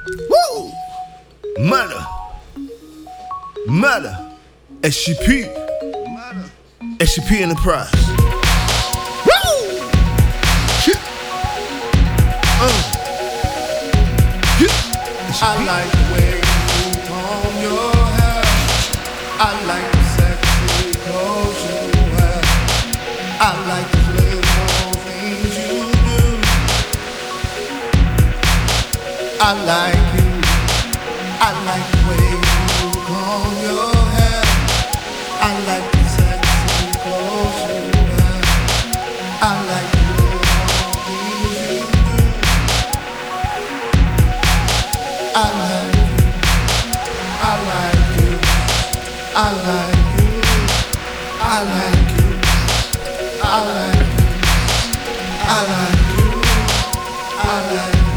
Woo! Murder. Murder. SCP. SCP Enterprise. Woo! Shit. I like the way you comb your hair. I like the sexy clothes you wear. I like the little things you do. I like you. I like the way you comb your hair. I like the sexy clothes you wear. I like the little things you do. I like you. I like you. I like you. I like you. I like you. I like you. I like you.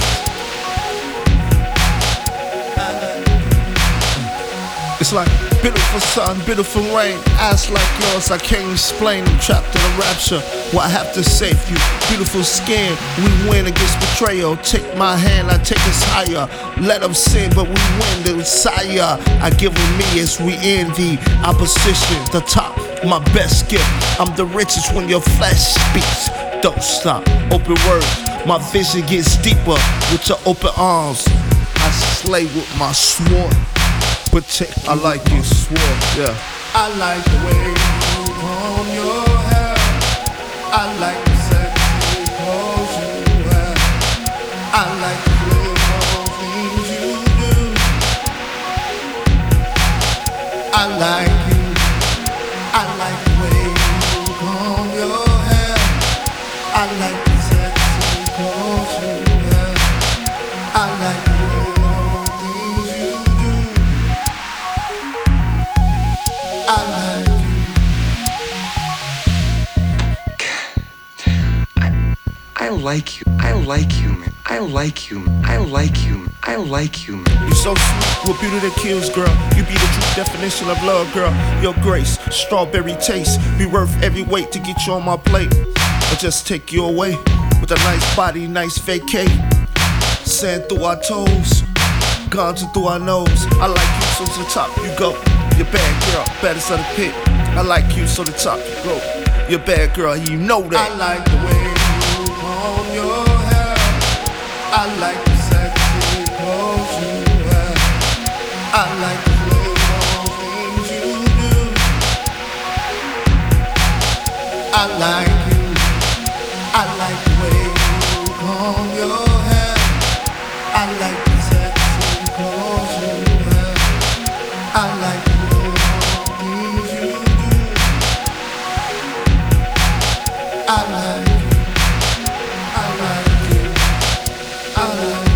It's like beautiful sun, beautiful rain. Eyes like yours, I can't explain. I'm trapped in a rapture. What I have to say for you? Beautiful skin, we win against betrayal. Take my hand, I take us higher. Let them sin, but we win the Messiah. I give them me as we end the opposition. The top, my best gift. I'm the richest when your flesh speaks. Don't stop, open words. My vision gets deeper with your open arms. I slay with my sword. I like you, swore, yeah. I like the way you comb your hair. I like the sexy clothes you wear. I like the little things you do. I like you. I like the way you comb your hair. I like the sexy clothes you wear. I like the little things you do. I like you. I like you. I like you, man. I like you. I like you. I like you, man. You so sweet, with beauty that kills, girl. You be the true definition of love, girl. Your grace, strawberry taste, be worth every weight to get you on my plate. Or just take you away with a nice body, nice vacay. Sand through our toes, guns through our nose. I like you, so to the top you go. You're bad, girl, baddest of the pit. I like you, so the top you go. You're bad, girl, you know that. I like the way you comb your hair. I like the sexy clothes you wear. I like the little things you do. I like you. I like the way you comb your hair. I like the sexy clothes you wear. I like the little things you do. I like you. I like you. I like you.